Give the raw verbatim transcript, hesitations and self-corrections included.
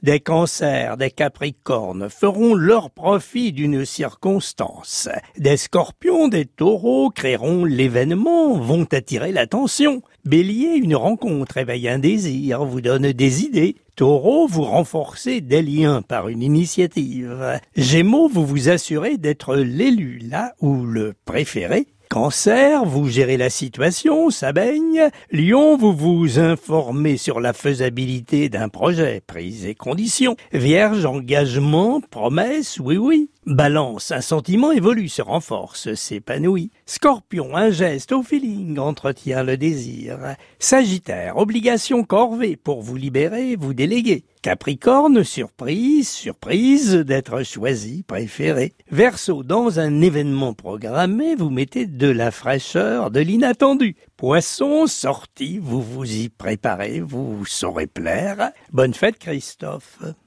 Des cancers, des capricornes feront leur profit d'une circonstance. Des scorpions, des taureaux créeront l'événement, vont attirer l'attention. Bélier, une rencontre éveille un désir, vous donne des idées. Taureau, vous renforcez des liens par une initiative. Gémeaux, vous vous assurez d'être l'élu, là où le préféré. Cancer, vous gérez la situation, ça baigne. Lion, vous vous informez sur la faisabilité d'un projet, prise et conditions. Vierge, engagement, promesse, oui oui. Balance, un sentiment évolue, se renforce, s'épanouit. Scorpion, un geste au feeling entretient le désir. Sagittaire, obligation corvée pour vous libérer, vous déléguer. Capricorne, surprise, surprise d'être choisi, préféré. Verseau, dans un événement programmé, vous mettez de la fraîcheur, de l'inattendu. Poisson, sortie, vous vous y préparez, vous saurez plaire. Bonne fête Christophe.